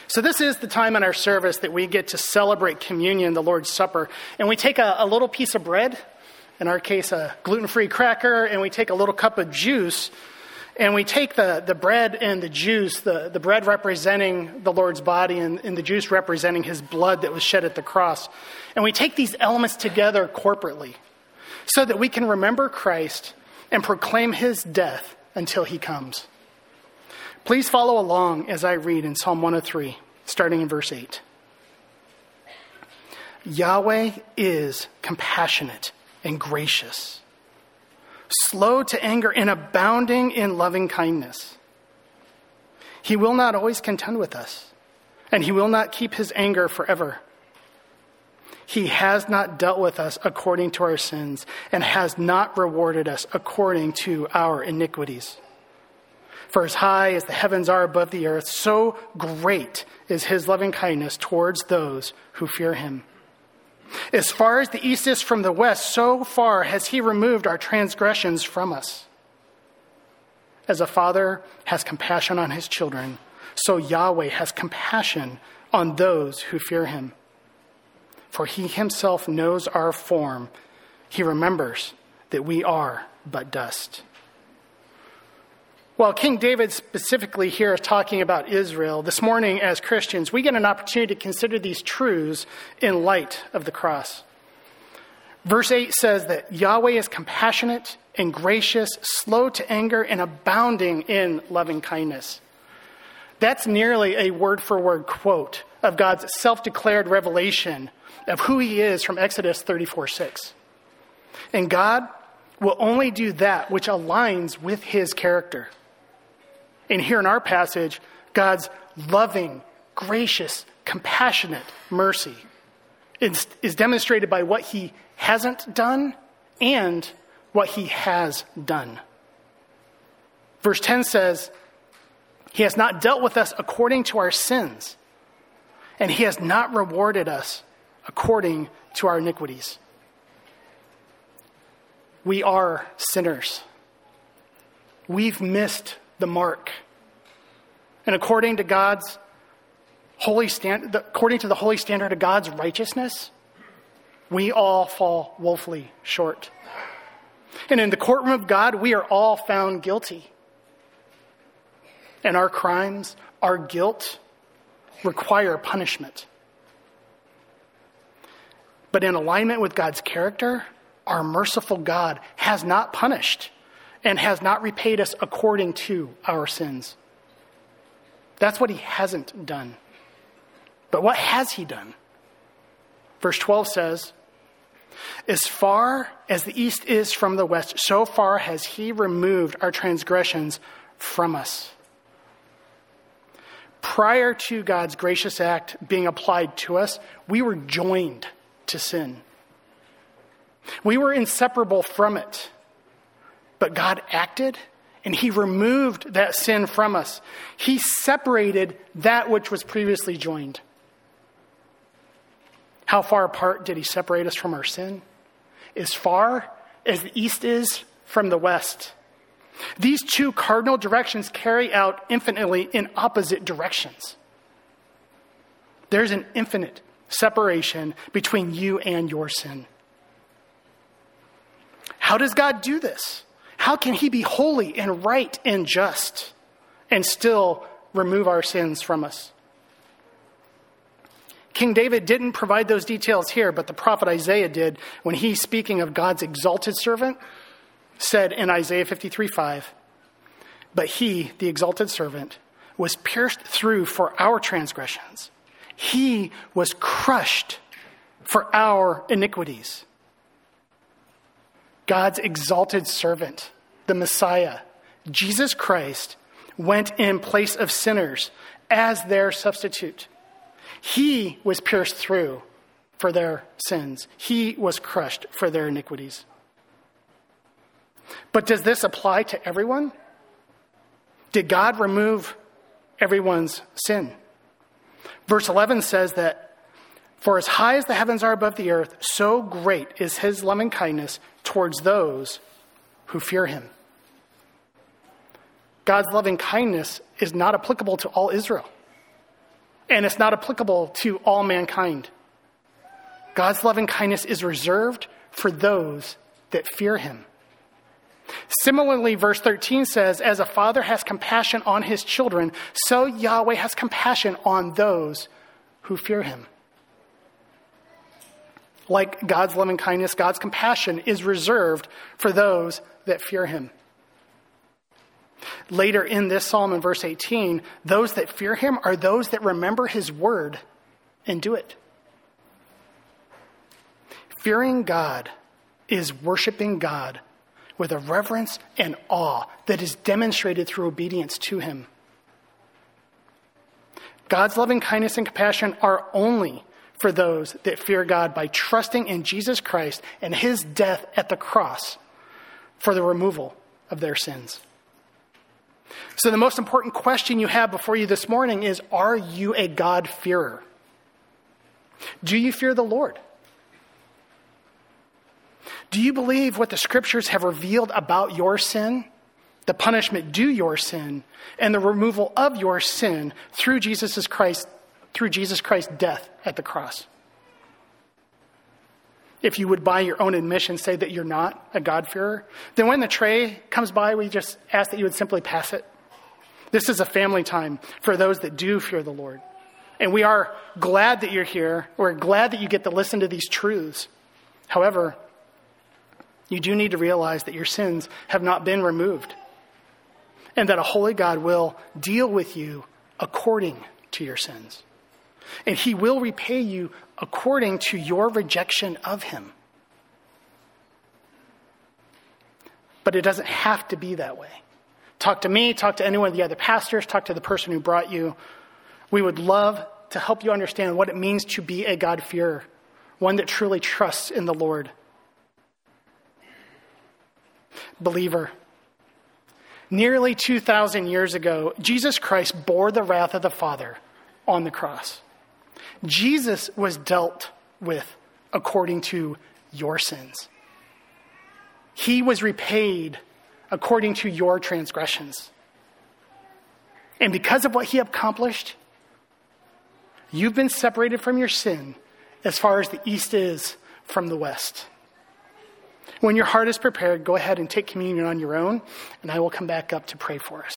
So this is the time in our service that we get to celebrate communion, the Lord's Supper. And we take a little piece of bread, in our case a gluten-free cracker, and we take a little cup of juice. And we take the bread and the juice, the bread representing the Lord's body and the juice representing his blood that was shed at the cross. And we take these elements together corporately so that we can remember Christ and proclaim his death until he comes. Please follow along as I read in Psalm 103, starting in verse 8. Yahweh is compassionate and gracious, slow to anger and abounding in loving kindness. He will not always contend with us, and he will not keep his anger forever. He has not dealt with us according to our sins and has not rewarded us according to our iniquities. For as high as the heavens are above the earth, so great is his loving kindness towards those who fear him. As far as the east is from the west, so far has he removed our transgressions from us. As a father has compassion on his children, so Yahweh has compassion on those who fear him. For he himself knows our form. He remembers that we are but dust. While King David specifically here is talking about Israel, this morning as Christians, we get an opportunity to consider these truths in light of the cross. Verse 8 says that Yahweh is compassionate and gracious, slow to anger, and abounding in loving kindness. That's nearly a word-for-word quote of God's self-declared revelation of who he is from Exodus 34:6. And God will only do that which aligns with his character. And here in our passage, God's loving, gracious, compassionate mercy is demonstrated by what he hasn't done and what he has done. Verse 10 says, he has not dealt with us according to our sins, and he has not rewarded us according to our iniquities. We are sinners. We've missed the mark. And according to God's holy standard, according to the holy standard of God's righteousness, we all fall woefully short. And in the courtroom of God, we are all found guilty. And our crimes, our guilt, require punishment. But in alignment with God's character, our merciful God has not punished and has not repaid us according to our sins. That's what he hasn't done. But what has he done? Verse 12 says, as far as the east is from the west, so far has he removed our transgressions from us. Prior to God's gracious act being applied to us, we were joined to sin. We were inseparable from it. But God acted and he removed that sin from us. He separated that which was previously joined. How far apart did he separate us from our sin? As far as the east is from the west. These two cardinal directions carry out infinitely in opposite directions. There's an infinite separation between you and your sin. How does God do this? How can he be holy and right and just and still remove our sins from us? King David didn't provide those details here, but the prophet Isaiah did when he, speaking of God's exalted servant, said in Isaiah 53:5, but he, the exalted servant, was pierced through for our transgressions. He was crushed for our iniquities. God's exalted servant, the Messiah, Jesus Christ, went in place of sinners as their substitute. He was pierced through for their sins. He was crushed for their iniquities. But does this apply to everyone? Did God remove everyone's sin? Verse 11 says that, for as high as the heavens are above the earth, so great is his loving kindness towards those who fear him. God's loving kindness is not applicable to all Israel. and it's not applicable to all mankind. God's loving kindness is reserved for those that fear him. Similarly, verse 13 says, as a father has compassion on his children, so Yahweh has compassion on those who fear him. Like God's loving kindness, God's compassion is reserved for those that fear him. Later in this psalm in verse 18, those that fear him are those that remember his word and do it. Fearing God is worshiping God with a reverence and awe that is demonstrated through obedience to him. God's loving kindness and compassion are only for those that fear God by trusting in Jesus Christ and his death at the cross for the removal of their sins. So the most important question you have before you this morning is, are you a God-fearer? Do you fear the Lord? Do you believe what the scriptures have revealed about your sin, the punishment due your sin, and the removal of your sin through Jesus Christ's death at the cross? If you would, by your own admission, say that you're not a God-fearer, then when the tray comes by, we just ask that you would simply pass it. This is a family time for those that do fear the Lord. And we are glad that you're here. We're glad that you get to listen to these truths. However, you do need to realize that your sins have not been removed, and that a holy God will deal with you according to your sins. And he will repay you according to your rejection of him. But it doesn't have to be that way. Talk to me, talk to any one of the other pastors, talk to the person who brought you. We would love to help you understand what it means to be a God-fearer, one that truly trusts in the Lord. Believer, nearly 2,000 years ago, Jesus Christ bore the wrath of the Father on the cross. Jesus was dealt with according to your sins. He was repaid according to your transgressions. And because of what he accomplished, you've been separated from your sin as far as the east is from the west. When your heart is prepared, go ahead and take communion on your own, and I will come back up to pray for us.